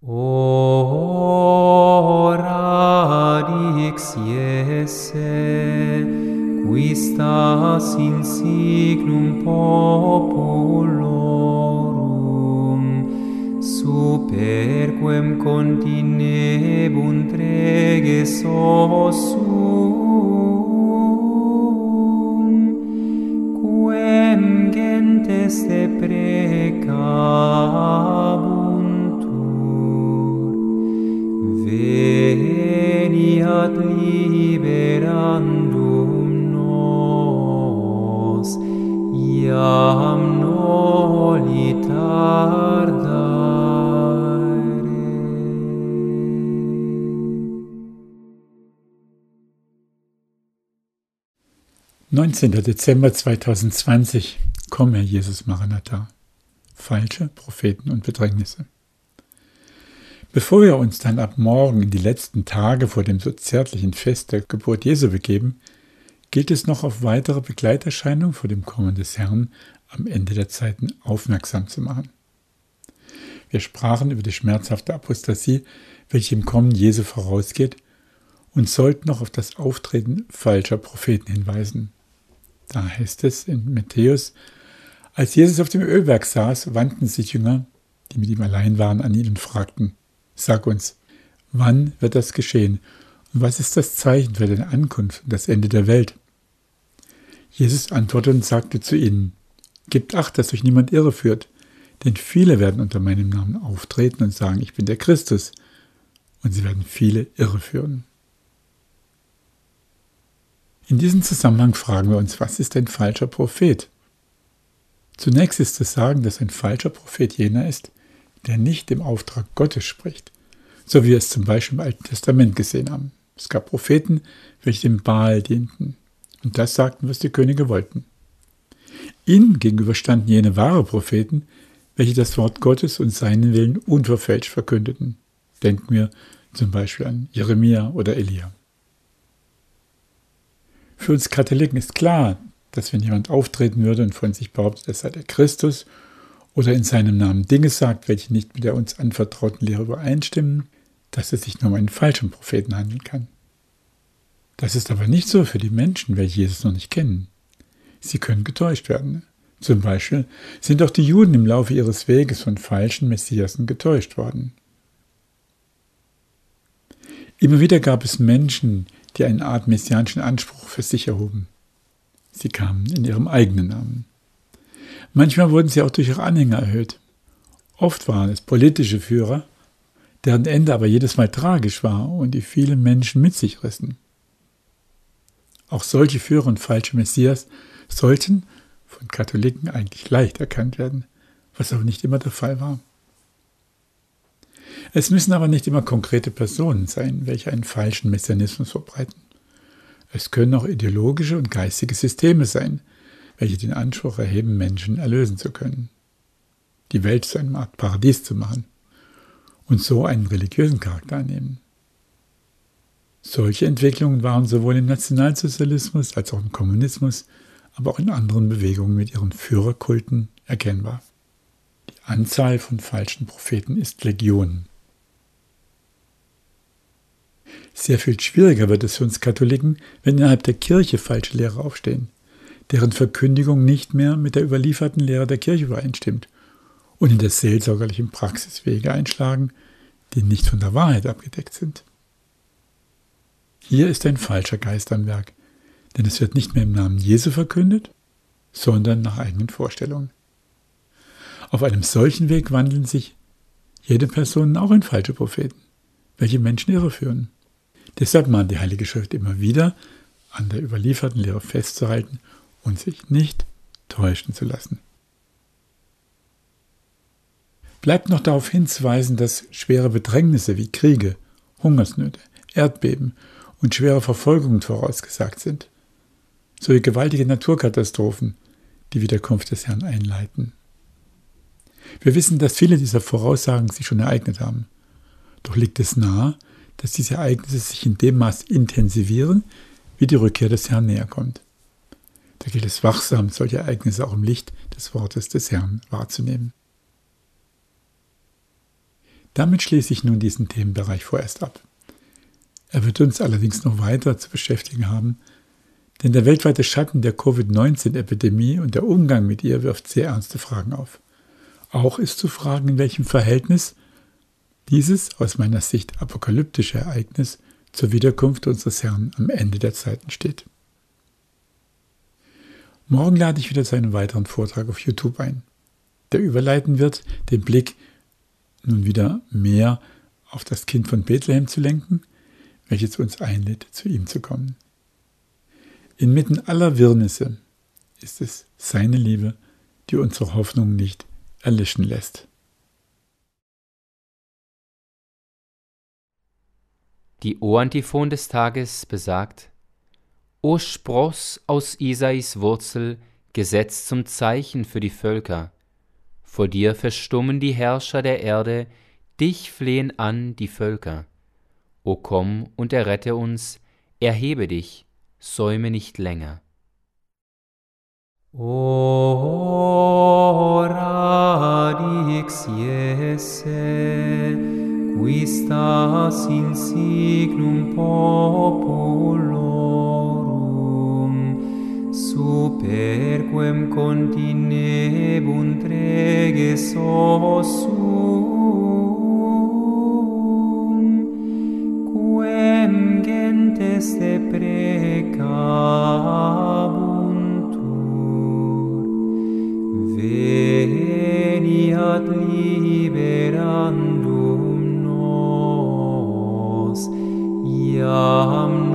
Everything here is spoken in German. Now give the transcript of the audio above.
Ora dix Iesse, qui stas in signum populorum, superquem continebunt reges ossum, quem gentes deprecabuntur, veniat liberandum nos, iam noli tardare. Dezember 2020. Komm, Herr Jesus Maranatha. Falsche Propheten und Bedrängnisse. Bevor wir uns dann ab morgen in die letzten Tage vor dem so zärtlichen Fest der Geburt Jesu begeben, gilt es noch auf weitere Begleiterscheinungen vor dem Kommen des Herrn am Ende der Zeiten aufmerksam zu machen. Wir sprachen über die schmerzhafte Apostasie, welche im Kommen Jesu vorausgeht, und sollten noch auf das Auftreten falscher Propheten hinweisen. Da heißt es in Matthäus: Als Jesus auf dem Ölberg saß, wandten sich Jünger, die mit ihm allein waren, an ihn und fragten: Sag uns, wann wird das geschehen und was ist das Zeichen für deine Ankunft und das Ende der Welt? Jesus antwortete und sagte zu ihnen: Gebt Acht, dass euch niemand irreführt, denn viele werden unter meinem Namen auftreten und sagen, ich bin der Christus, und sie werden viele irreführen. In diesem Zusammenhang fragen wir uns, was ist ein falscher Prophet? Zunächst ist zu sagen, dass ein falscher Prophet jener ist, der nicht im Auftrag Gottes spricht, so wie wir es zum Beispiel im Alten Testament gesehen haben. Es gab Propheten, welche dem Baal dienten, und das sagten, was die Könige wollten. Ihnen gegenüber standen jene wahre Propheten, welche das Wort Gottes und seinen Willen unverfälscht verkündeten. Denken wir zum Beispiel an Jeremia oder Elia. Für uns Katholiken ist klar, dass wenn jemand auftreten würde und von sich behauptet, er sei der Christus, oder in seinem Namen Dinge sagt, welche nicht mit der uns anvertrauten Lehre übereinstimmen, dass es sich nur um einen falschen Propheten handeln kann. Das ist aber nicht so für die Menschen, welche Jesus noch nicht kennen. Sie können getäuscht werden. Zum Beispiel sind auch die Juden im Laufe ihres Weges von falschen Messiasen getäuscht worden. Immer wieder gab es Menschen, die eine Art messianischen Anspruch für sich erhoben. Sie kamen in ihrem eigenen Namen. Manchmal wurden sie auch durch ihre Anhänger erhöht. Oft waren es politische Führer, deren Ende aber jedes Mal tragisch war und die viele Menschen mit sich rissen. Auch solche Führer und falsche Messias sollten von Katholiken eigentlich leicht erkannt werden, was auch nicht immer der Fall war. Es müssen aber nicht immer konkrete Personen sein, welche einen falschen Messianismus verbreiten. Es können auch ideologische und geistige Systeme sein, welche den Anspruch erheben, Menschen erlösen zu können, die Welt zu einer Art Paradies zu machen und so einen religiösen Charakter annehmen. Solche Entwicklungen waren sowohl im Nationalsozialismus als auch im Kommunismus, aber auch in anderen Bewegungen mit ihren Führerkulten erkennbar. Die Anzahl von falschen Propheten ist Legion. Sehr viel schwieriger wird es für uns Katholiken, wenn innerhalb der Kirche falsche Lehrer aufstehen, deren Verkündigung nicht mehr mit der überlieferten Lehre der Kirche übereinstimmt und in der seelsorgerlichen Praxis Wege einschlagen, die nicht von der Wahrheit abgedeckt sind. Hier ist ein falscher Geist am Werk, denn es wird nicht mehr im Namen Jesu verkündet, sondern nach eigenen Vorstellungen. Auf einem solchen Weg wandeln sich jede Person auch in falsche Propheten, welche Menschen irreführen. Deshalb mahnt die Heilige Schrift immer wieder, an der überlieferten Lehre festzuhalten und sich nicht täuschen zu lassen. Bleibt noch darauf hinzuweisen, dass schwere Bedrängnisse wie Kriege, Hungersnöte, Erdbeben und schwere Verfolgungen vorausgesagt sind, sowie gewaltige Naturkatastrophen die Wiederkunft des Herrn einleiten. Wir wissen, dass viele dieser Voraussagen sich schon ereignet haben. Doch liegt es nahe, dass diese Ereignisse sich in dem Maß intensivieren, wie die Rückkehr des Herrn näher kommt. Da gilt es wachsam, solche Ereignisse auch im Licht des Wortes des Herrn wahrzunehmen. Damit schließe ich nun diesen Themenbereich vorerst ab. Er wird uns allerdings noch weiter zu beschäftigen haben, denn der weltweite Schatten der Covid-19-Epidemie und der Umgang mit ihr wirft sehr ernste Fragen auf. Auch ist zu fragen, in welchem Verhältnis dieses aus meiner Sicht apokalyptische Ereignis zur Wiederkunft unseres Herrn am Ende der Zeiten steht. Morgen lade ich wieder zu einem weiteren Vortrag auf YouTube ein, der überleiten wird, den Blick nun wieder mehr auf das Kind von Bethlehem zu lenken, welches uns einlädt, zu ihm zu kommen. Inmitten aller Wirrnisse ist es seine Liebe, die unsere Hoffnung nicht erlischen lässt. Die O-Antiphon des Tages besagt: O Spross aus Isais Wurzel, gesetzt zum Zeichen für die Völker, vor dir verstummen die Herrscher der Erde, dich flehen an die Völker. O komm und errette uns, erhebe dich, säume nicht länger. O radix Jesse, qui stas in signum populorum, superquem continebunt reges ossum, quem gentes deprecabuntur, veniat liberandum nos, iam